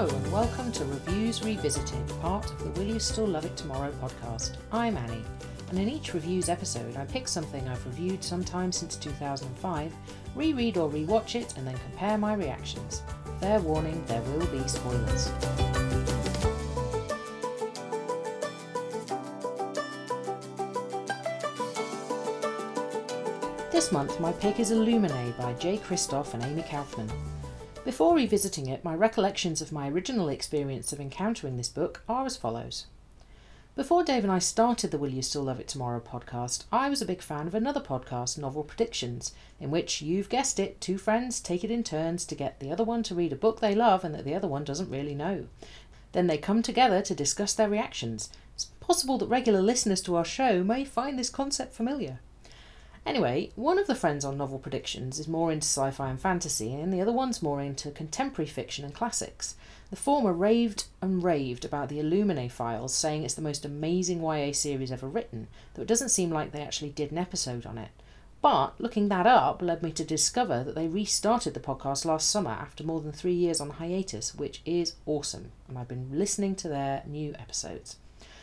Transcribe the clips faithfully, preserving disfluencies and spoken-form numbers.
Hello and welcome to Reviews Revisited, part of the Will You Still Love It Tomorrow podcast. I'm Annie, and in each Reviews episode I pick something I've reviewed sometime since two thousand five, reread or rewatch it, and then compare my reactions. Fair warning, there will be spoilers. This month my pick is Illuminae by Jay Kristoff and Amy Kaufman. Before revisiting it, my recollections of my original experience of encountering this book are as follows. Before Dave and I started the Will You Still Love It Tomorrow podcast, I was a big fan of another podcast, Novel Predictions, in which, you've guessed it, two friends take it in turns to get the other one to read a book they love and that the other one doesn't really know. Then they come together to discuss their reactions. It's possible that regular listeners to our show may find this concept familiar. Anyway, one of the friends on Novel Predictions is more into sci-fi and fantasy, and the other one's more into contemporary fiction and classics. The former raved and raved about the Illuminae files, saying it's the most amazing Y A series ever written, though it doesn't seem like they actually did an episode on it. But looking that up led me to discover that they restarted the podcast last summer after more than three years on hiatus, which is awesome, and I've been listening to their new episodes.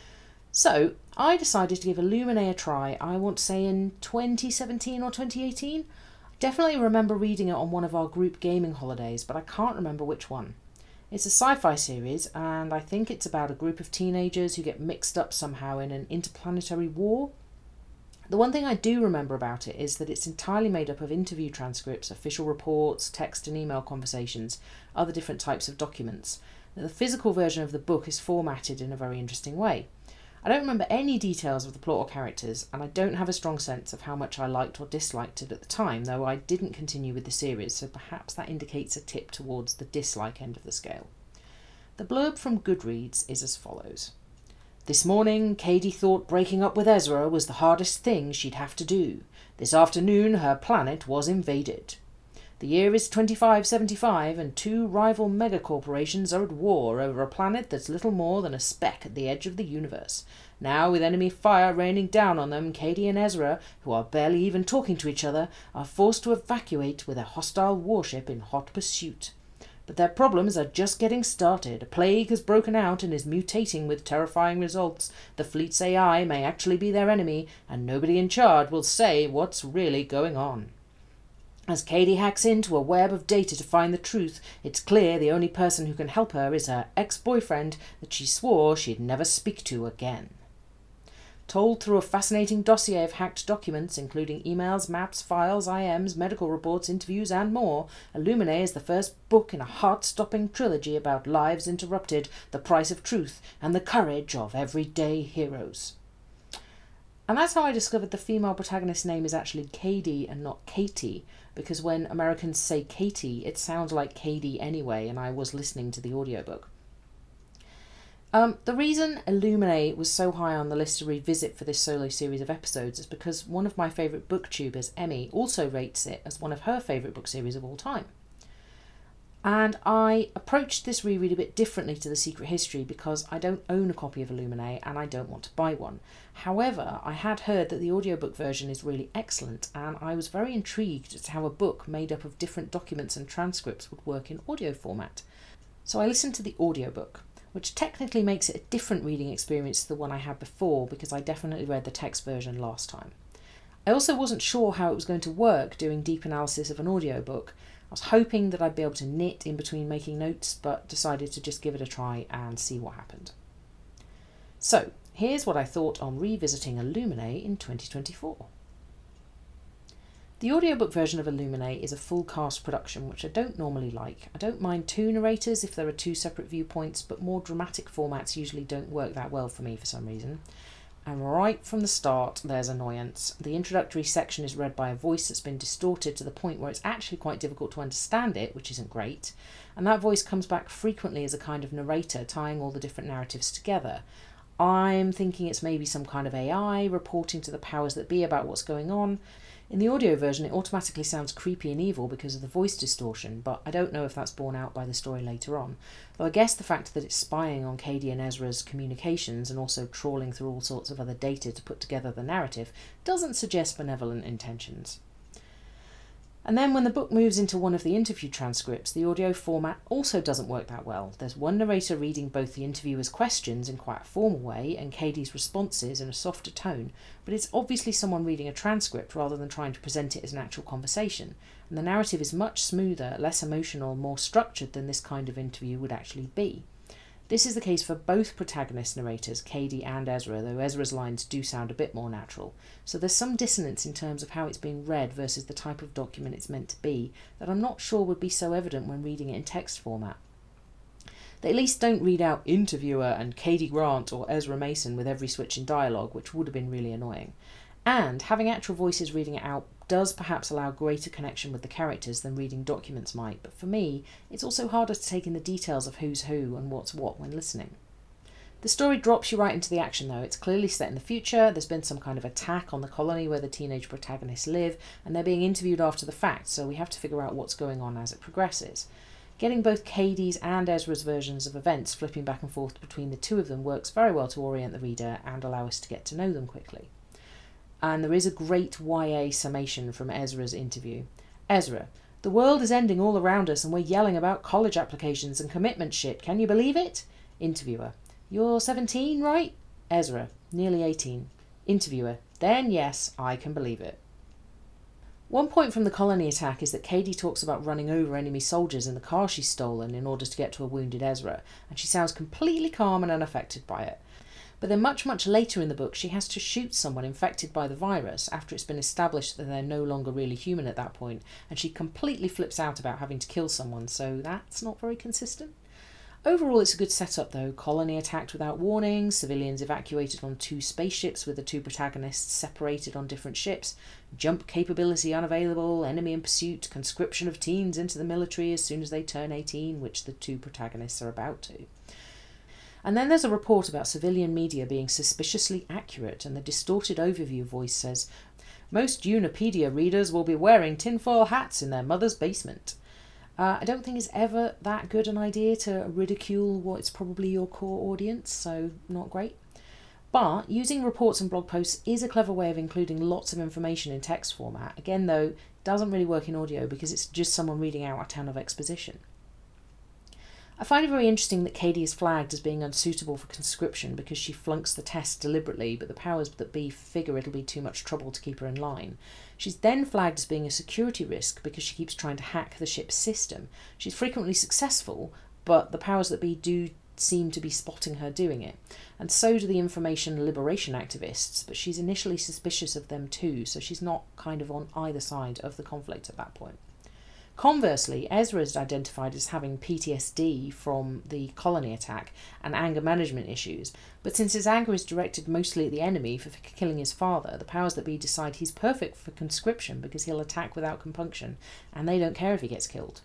So, I decided to give Illuminae a try, I want to say in twenty seventeen or twenty eighteen. I definitely remember reading it on one of our group gaming holidays, but I can't remember which one. It's a sci-fi series, and I think it's about a group of teenagers who get mixed up somehow in an interplanetary war. The one thing I do remember about it is that it's entirely made up of interview transcripts, official reports, text and email conversations, other different types of documents. The physical version of the book is formatted in a very interesting way. I don't remember any details of the plot or characters, and I don't have a strong sense of how much I liked or disliked it at the time, though I didn't continue with the series, so perhaps that indicates a tip towards the dislike end of the scale. The blurb from Goodreads is as follows. This morning, Katie thought breaking up with Ezra was the hardest thing she'd have to do. This afternoon, her planet was invaded. The year is twenty-five seventy-five, and two rival megacorporations are at war over a planet that's little more than a speck at the edge of the universe. Now, with enemy fire raining down on them, Katie and Ezra, who are barely even talking to each other, are forced to evacuate with a hostile warship in hot pursuit. But their problems are just getting started. A plague has broken out and is mutating with terrifying results. The fleet's A I may actually be their enemy, and nobody in charge will say what's really going on. As Katie hacks into a web of data to find the truth, it's clear the only person who can help her is her ex-boyfriend that she swore she'd never speak to again. Told through a fascinating dossier of hacked documents, including emails, maps, files, I Ms, medical reports, interviews, and more, Illuminae is the first book in a heart-stopping trilogy about lives interrupted, the price of truth, and the courage of everyday heroes. And that's how I discovered the female protagonist's name is actually Katie and not Katie, because when Americans say Katie, it sounds like Katie anyway, and I was listening to the audiobook. Um, the reason Illuminae was so high on the list to revisit for this solo series of episodes is because one of my favourite booktubers, Emmy, also rates it as one of her favourite book series of all time. And I approached this reread a bit differently to The Secret History because I don't own a copy of Illuminae and I don't want to buy one. However, I had heard that the audiobook version is really excellent, and I was very intrigued as to how a book made up of different documents and transcripts would work in audio format. So I listened to the audiobook, which technically makes it a different reading experience to the one I had before because I definitely read the text version last time. I also wasn't sure how it was going to work doing deep analysis of an audiobook. I was hoping that I'd be able to knit in between making notes, but decided to just give it a try and see what happened. So, here's what I thought on revisiting Illuminae in twenty twenty-four. The audiobook version of Illuminae is a full cast production, which I don't normally like. I don't mind two narrators if there are two separate viewpoints, but more dramatic formats usually don't work that well for me for some reason. And right from the start, there's annoyance. The introductory section is read by a voice that's been distorted to the point where it's actually quite difficult to understand it, which isn't great. And that voice comes back frequently as a kind of narrator, tying all the different narratives together. I'm thinking it's maybe some kind of A I reporting to the powers that be about what's going on. In the audio version, it automatically sounds creepy and evil because of the voice distortion, but I don't know if that's borne out by the story later on. Though I guess the fact that it's spying on Katie and Ezra's communications and also trawling through all sorts of other data to put together the narrative doesn't suggest benevolent intentions. And then when the book moves into one of the interview transcripts, the audio format also doesn't work that well. There's one narrator reading both the interviewer's questions in quite a formal way and Cady's responses in a softer tone, but it's obviously someone reading a transcript rather than trying to present it as an actual conversation. And the narrative is much smoother, less emotional, more structured than this kind of interview would actually be. This is the case for both protagonist narrators, Cady and Ezra, though Ezra's lines do sound a bit more natural. So there's some dissonance in terms of how it's being read versus the type of document it's meant to be that I'm not sure would be so evident when reading it in text format. They at least don't read out interviewer and Cady Grant or Ezra Mason with every switch in dialogue, which would have been really annoying. And having actual voices reading it out does perhaps allow greater connection with the characters than reading documents might, but for me, it's also harder to take in the details of who's who and what's what when listening. The story drops you right into the action though. It's clearly set in the future, there's been some kind of attack on the colony where the teenage protagonists live, and they're being interviewed after the fact, so we have to figure out what's going on as it progresses. Getting both Cady's and Ezra's versions of events flipping back and forth between the two of them works very well to orient the reader and allow us to get to know them quickly. And there is a great Y A summation from Ezra's interview. Ezra: "The world is ending all around us and we're yelling about college applications and commitment shit. Can you believe it?" Interviewer: "You're seventeen, right?" Ezra: "Nearly eighteen." Interviewer: "Then yes, I can believe it." One point from the colony attack is that Cady talks about running over enemy soldiers in the car she's stolen in order to get to a wounded Ezra, and she sounds completely calm and unaffected by it. But then much, much later in the book, she has to shoot someone infected by the virus after it's been established that they're no longer really human at that point, and she completely flips out about having to kill someone, so that's not very consistent. Overall, it's a good setup though. Colony attacked without warning, civilians evacuated on two spaceships with the two protagonists separated on different ships, jump capability unavailable, enemy in pursuit, conscription of teens into the military as soon as they turn eighteen, which the two protagonists are about to. And then there's a report about civilian media being suspiciously accurate, and the distorted overview voice says, "Most Unipedia readers will be wearing tinfoil hats in their mother's basement." Uh, I don't think it's ever that good an idea to ridicule what's probably your core audience, so not great. But using reports and blog posts is a clever way of including lots of information in text format. Again though, it doesn't really work in audio because it's just someone reading out a ton of exposition. I find it very interesting that Cady is flagged as being unsuitable for conscription because she flunks the test deliberately, but the powers that be figure it'll be too much trouble to keep her in line. She's then flagged as being a security risk because she keeps trying to hack the ship's system. She's frequently successful, but the powers that be do seem to be spotting her doing it. And so do the information liberation activists, but she's initially suspicious of them too, so she's not kind of on either side of the conflict at that point. Conversely, Ezra is identified as having P T S D from the colony attack and anger management issues, but since his anger is directed mostly at the enemy for killing his father, the powers that be decide he's perfect for conscription because he'll attack without compunction, and they don't care if he gets killed.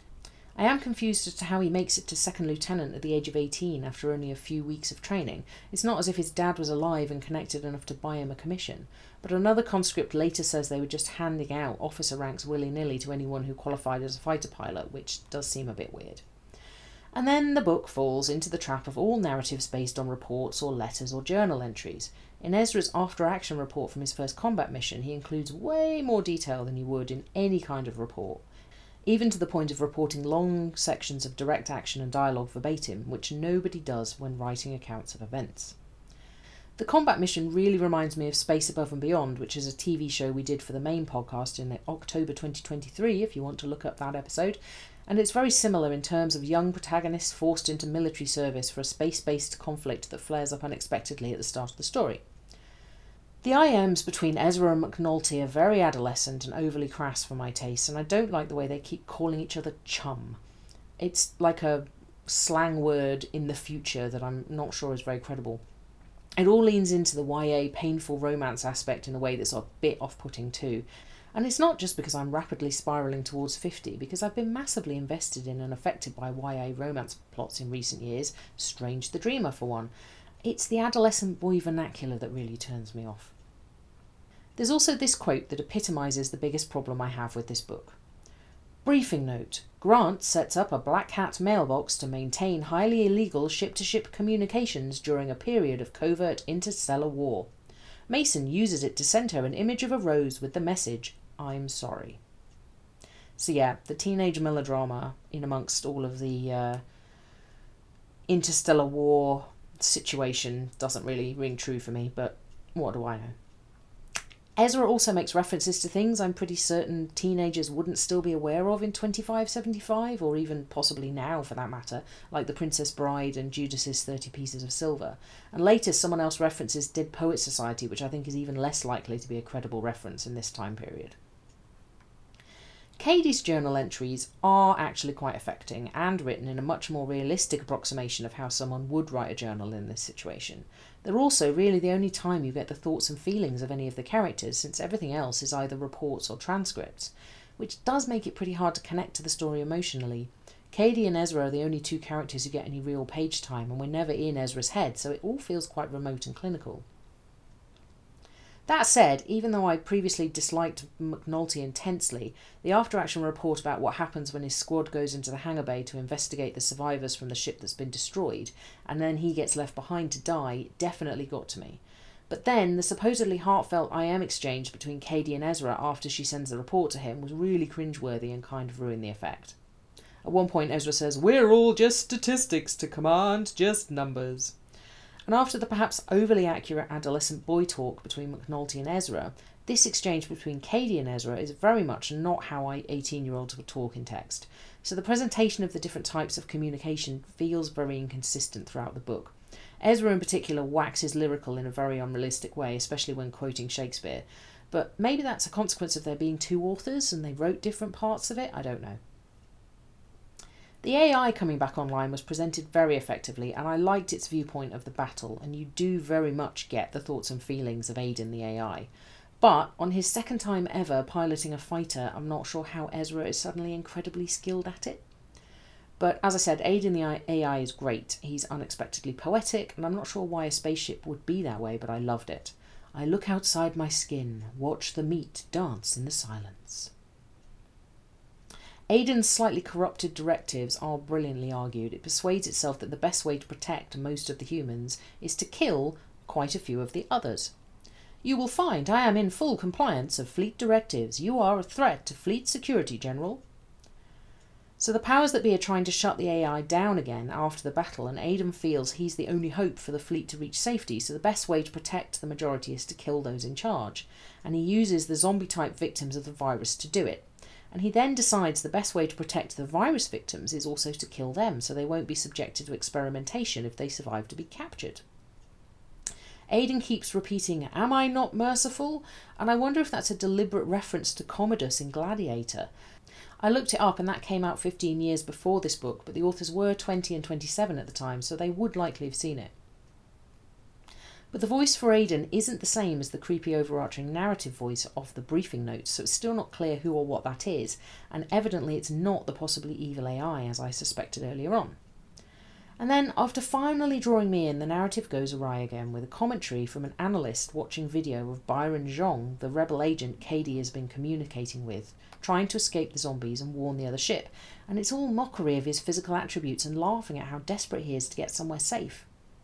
I am confused as to how he makes it to second lieutenant at the age of eighteen after only a few weeks of training. It's not as if his dad was alive and connected enough to buy him a commission, but another conscript later says they were just handing out officer ranks willy-nilly to anyone who qualified as a fighter pilot, which does seem a bit weird. And then the book falls into the trap of all narratives based on reports or letters or journal entries. In Ezra's after-action report from his first combat mission, he includes way more detail than he would in any kind of report, even to the point of reporting long sections of direct action and dialogue verbatim, which nobody does when writing accounts of events. The combat mission really reminds me of Space Above and Beyond, which is a T V show we did for the main podcast in October twenty twenty-three, if you want to look up that episode, and it's very similar in terms of young protagonists forced into military service for a space-based conflict that flares up unexpectedly at the start of the story. The I Ms between Ezra and McNulty are very adolescent and overly crass for my taste, and I don't like the way they keep calling each other chum. It's like a slang word in the future that I'm not sure is very credible. It all leans into the Y A painful romance aspect in a way that's a bit off-putting too. And it's not just because I'm rapidly spiralling towards fifty, because I've been massively invested in and affected by Y A romance plots in recent years, Strange the Dreamer for one. It's the adolescent boy vernacular that really turns me off. There's also this quote that epitomises the biggest problem I have with this book. Briefing note. Grant sets up a black hat mailbox to maintain highly illegal ship-to-ship communications during a period of covert interstellar war. Mason uses it to send her an image of a rose with the message, "I'm sorry." So yeah, the teenage melodrama in amongst all of the uh, interstellar war situation doesn't really ring true for me, but what do I know? Ezra also makes references to things I'm pretty certain teenagers wouldn't still be aware of in twenty-five seventy-five, or even possibly now for that matter, like The Princess Bride and Judas's thirty Pieces of Silver. And later someone else references Dead Poets Society, which I think is even less likely to be a credible reference in this time period. Cady's journal entries are actually quite affecting and written in a much more realistic approximation of how someone would write a journal in this situation. They're also really the only time you get the thoughts and feelings of any of the characters, since everything else is either reports or transcripts, which does make it pretty hard to connect to the story emotionally. Cady and Ezra are the only two characters who get any real page time, and we're never in Ezra's head, so it all feels quite remote and clinical. That said, even though I previously disliked McNulty intensely, the after-action report about what happens when his squad goes into the hangar bay to investigate the survivors from the ship that's been destroyed, and then he gets left behind to die, definitely got to me. But then, the supposedly heartfelt I am exchange between Cady and Ezra after she sends the report to him was really cringeworthy and kind of ruined the effect. At one point Ezra says, "We're all just statistics to command, just numbers." And after the perhaps overly accurate adolescent boy talk between McNulty and Ezra, this exchange between Cady and Ezra is very much not how eighteen-year-olds would talk in text. So the presentation of the different types of communication feels very inconsistent throughout the book. Ezra in particular waxes lyrical in a very unrealistic way, especially when quoting Shakespeare. But maybe that's a consequence of there being two authors and they wrote different parts of it, I don't know. The A I coming back online was presented very effectively, and I liked its viewpoint of the battle, and you do very much get the thoughts and feelings of Aiden the A I. But on his second time ever piloting a fighter, I'm not sure how Ezra is suddenly incredibly skilled at it. But as I said, Aiden the A I is great. He's unexpectedly poetic, and I'm not sure why a spaceship would be that way, but I loved it. I look outside my skin, watch the meat dance in the silence. Aiden's slightly corrupted directives are brilliantly argued. It persuades itself that the best way to protect most of the humans is to kill quite a few of the others. "You will find I am in full compliance of fleet directives. You are a threat to fleet security, General." So the powers that be are trying to shut the A I down again after the battle, and Aiden feels he's the only hope for the fleet to reach safety, so the best way to protect the majority is to kill those in charge. And he uses the zombie-type victims of the virus to do it. And he then decides the best way to protect the virus victims is also to kill them, so they won't be subjected to experimentation if they survive to be captured. Aiden keeps repeating, "Am I not merciful?" And I wonder if that's a deliberate reference to Commodus in Gladiator. I looked it up and that came out fifteen years before this book, but the authors were twenty and twenty-seven at the time, so they would likely have seen it. But the voice for Aiden isn't the same as the creepy overarching narrative voice of the briefing notes, so it's still not clear who or what that is, and evidently it's not the possibly evil A I, as I suspected earlier on. And then, after finally drawing me in, the narrative goes awry again, with a commentary from an analyst watching video of Byron Zhong, the rebel agent Cady has been communicating with, trying to escape the zombies and warn the other ship, and it's all mockery of his physical attributes and laughing at how desperate he is to get somewhere safe.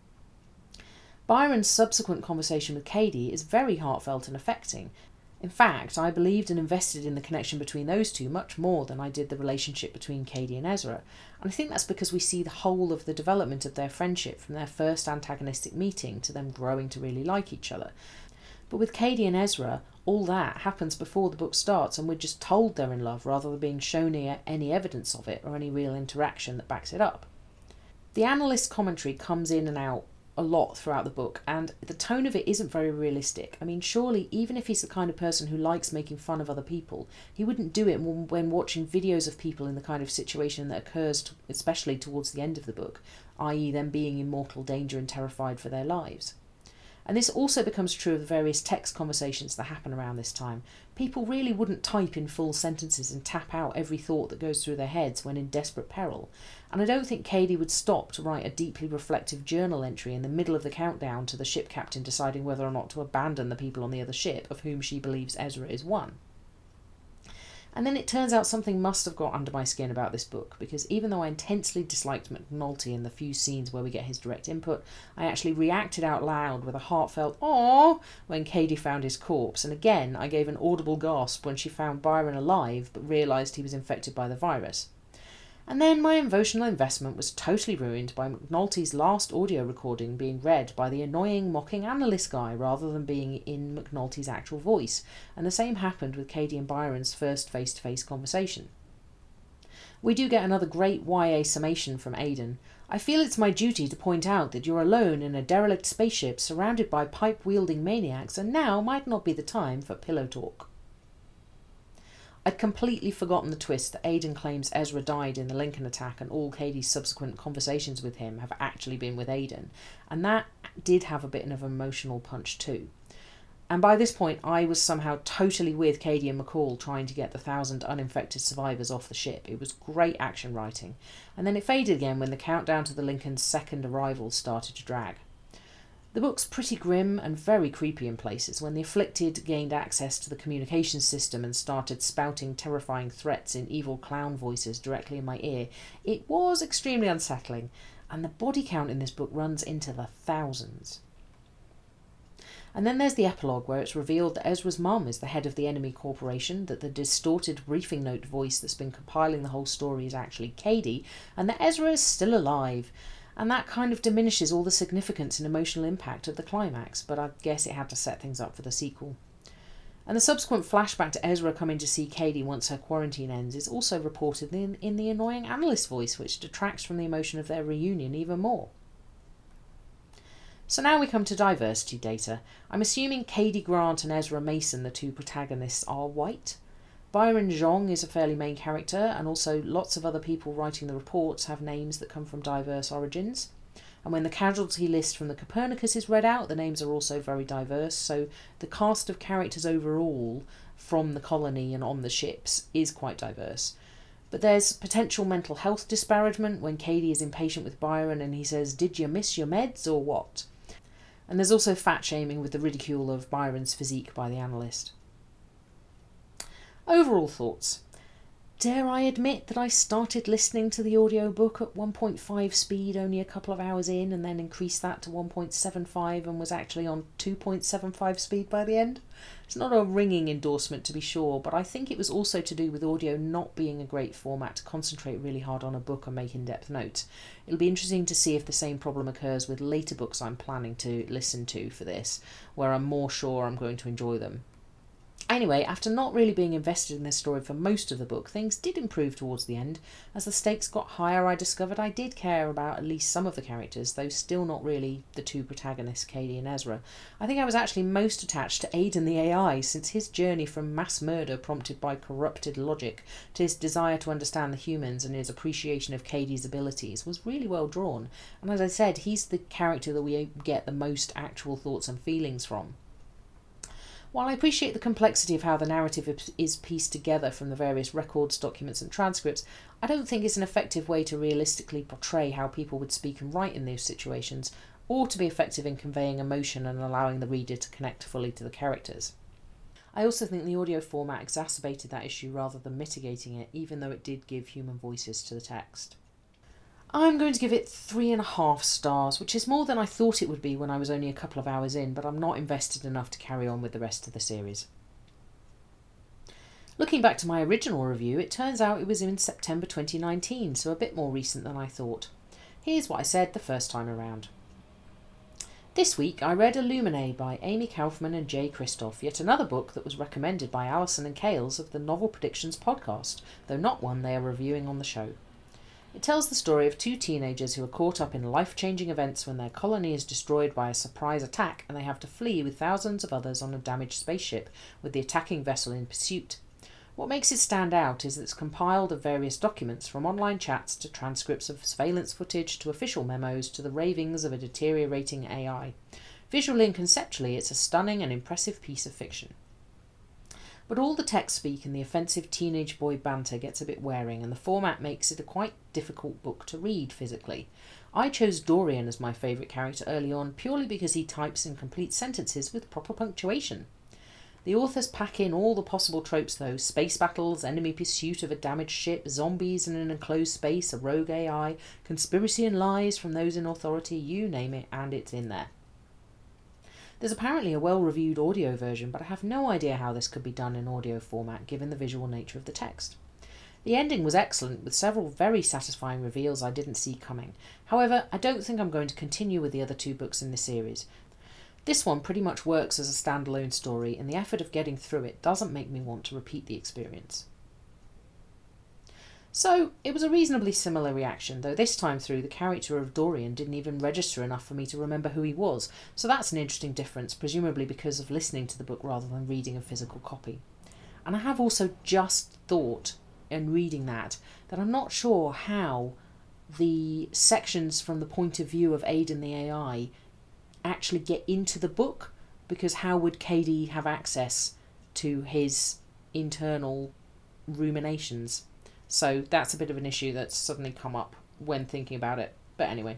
Byron's subsequent conversation with Cady is very heartfelt and affecting. In fact, I believed and invested in the connection between those two much more than I did the relationship between Cady and Ezra, and I think that's because we see the whole of the development of their friendship from their first antagonistic meeting to them growing to really like each other. But with Cady and Ezra, all that happens before the book starts, and we're just told they're in love rather than being shown any evidence of it or any real interaction that backs it up. The analyst commentary comes in and out a lot throughout the book, and the tone of it isn't very realistic. I mean, surely, even if he's the kind of person who likes making fun of other people, he wouldn't do it when watching videos of people in the kind of situation that occurs, to, especially towards the end of the book, that is them being in mortal danger and terrified for their lives. And this also becomes true of the various text conversations that happen around this time. People really wouldn't type in full sentences and tap out every thought that goes through their heads when in desperate peril. And I don't think Cady would stop to write a deeply reflective journal entry in the middle of the countdown to the ship captain deciding whether or not to abandon the people on the other ship, of whom she believes Ezra is one. And then it turns out something must have got under my skin about this book, because even though I intensely disliked McNulty in the few scenes where we get his direct input, I actually reacted out loud with a heartfelt "aww" when Cady found his corpse, and again I gave an audible gasp when she found Byron alive but realised he was infected by the virus. And then my emotional investment was totally ruined by McNulty's last audio recording being read by the annoying mocking analyst guy rather than being in McNulty's actual voice, and the same happened with Cady and Byron's first face-to-face conversation. We do get another great Y A summation from Aidan. I feel it's my duty to point out that you're alone in a derelict spaceship surrounded by pipe-wielding maniacs, and now might not be the time for pillow talk. I'd completely forgotten the twist that Aidan claims Ezra died in the Lincoln attack and all Cady's subsequent conversations with him have actually been with Aidan, and that did have a bit of an emotional punch too. And by this point I was somehow totally with Cady and McCall trying to get the thousand uninfected survivors off the ship. It was great action writing, and then it faded again when the countdown to the Lincoln's second arrival started to drag. The book's pretty grim and very creepy in places. When the afflicted gained access to the communications system and started spouting terrifying threats in evil clown voices directly in my ear, it was extremely unsettling, and the body count in this book runs into the thousands. And then there's the epilogue where it's revealed that Ezra's mum is the head of the enemy corporation, that the distorted briefing note voice that's been compiling the whole story is actually Cady, and that Ezra is still alive. And that kind of diminishes all the significance and emotional impact of the climax, but I guess it had to set things up for the sequel. And the subsequent flashback to Ezra coming to see Cady once her quarantine ends is also reported in, in the annoying analyst voice, which detracts from the emotion of their reunion even more. So now we come to diversity data. I'm assuming Cady Grant and Ezra Mason, the two protagonists, are white. Byron Zhong is a fairly main character, and also lots of other people writing the reports have names that come from diverse origins. And when the casualty list from the Copernicus is read out, the names are also very diverse, so the cast of characters overall from the colony and on the ships is quite diverse. But there's potential mental health disparagement when Cady is impatient with Byron and he says, "Did you miss your meds or what?" And there's also fat shaming with the ridicule of Byron's physique by the analyst. Overall thoughts. Dare I admit that I started listening to the audiobook at one point five speed only a couple of hours in, and then increased that to one point seven five and was actually on two point seven five speed by the end? It's not a ringing endorsement to be sure, but I think it was also to do with audio not being a great format to concentrate really hard on a book and make in-depth notes. It'll be interesting to see if the same problem occurs with later books I'm planning to listen to for this, where I'm more sure I'm going to enjoy them. Anyway, after not really being invested in this story for most of the book, things did improve towards the end. As the stakes got higher, I discovered I did care about at least some of the characters, though still not really the two protagonists, Cady and Ezra. I think I was actually most attached to Aidan the A I, since his journey from mass murder prompted by corrupted logic to his desire to understand the humans and his appreciation of Cady's abilities was really well drawn. And as I said, he's the character that we get the most actual thoughts and feelings from. While I appreciate the complexity of how the narrative is pieced together from the various records, documents and transcripts, I don't think it's an effective way to realistically portray how people would speak and write in those situations, or to be effective in conveying emotion and allowing the reader to connect fully to the characters. I also think the audio format exacerbated that issue rather than mitigating it, even though it did give human voices to the text. I'm going to give it three and a half stars, which is more than I thought it would be when I was only a couple of hours in, but I'm not invested enough to carry on with the rest of the series. Looking back to my original review, it turns out it was in September twenty nineteen, so a bit more recent than I thought. Here's what I said the first time around. This week I read Illuminae by Amy Kaufman and Jay Kristoff, yet another book that was recommended by Alison and Kales of the Novel Predictions podcast, though not one they are reviewing on the show. It tells the story of two teenagers who are caught up in life-changing events when their colony is destroyed by a surprise attack and they have to flee with thousands of others on a damaged spaceship, with the attacking vessel in pursuit. What makes it stand out is that it's compiled of various documents, from online chats to transcripts of surveillance footage to official memos to the ravings of a deteriorating A I. Visually and conceptually, it's a stunning and impressive piece of fiction. But all the text speak and the offensive teenage boy banter gets a bit wearing, and the format makes it a quite difficult book to read physically. I chose Dorian as my favourite character early on purely because he types in complete sentences with proper punctuation. The authors pack in all the possible tropes though: space battles, enemy pursuit of a damaged ship, zombies in an enclosed space, a rogue A I, conspiracy and lies from those in authority, you name it, and it's in there. There's apparently a well-reviewed audio version, but I have no idea how this could be done in audio format given the visual nature of the text. The ending was excellent, with several very satisfying reveals I didn't see coming. However, I don't think I'm going to continue with the other two books in the series. This one pretty much works as a standalone story, and the effort of getting through it doesn't make me want to repeat the experience. So, it was a reasonably similar reaction, though this time through the character of Dorian didn't even register enough for me to remember who he was, so that's an interesting difference, presumably because of listening to the book rather than reading a physical copy. And I have also just thought, in reading that, that I'm not sure how the sections from the point of view of Aidan the A I actually get into the book, because how would K D have access to his internal ruminations? So that's a bit of an issue that's suddenly come up when thinking about it. But anyway.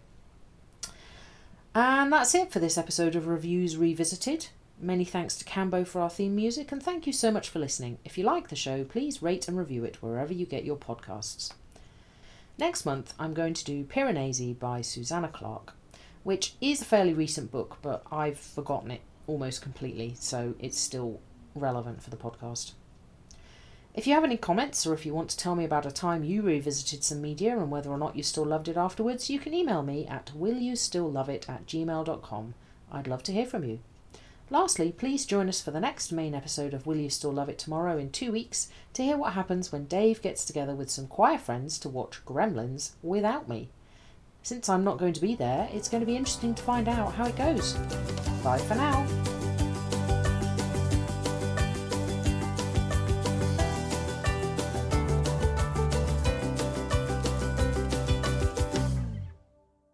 And that's it for this episode of Reviews Revisited. Many thanks to Cambo for our theme music, and thank you so much for listening. If you like the show, please rate and review it wherever you get your podcasts. Next month, I'm going to do Piranesi by Susanna Clarke, which is a fairly recent book, but I've forgotten it almost completely, so it's still relevant for the podcast. If you have any comments, or if you want to tell me about a time you revisited some media and whether or not you still loved it afterwards, you can email me at willyoustillloveit at gmail dot com. I'd love to hear from you. Lastly, please join us for the next main episode of Will You Still Love It tomorrow in two weeks to hear what happens when Dave gets together with some choir friends to watch Gremlins without me. Since I'm not going to be there, it's going to be interesting to find out how it goes. Bye for now.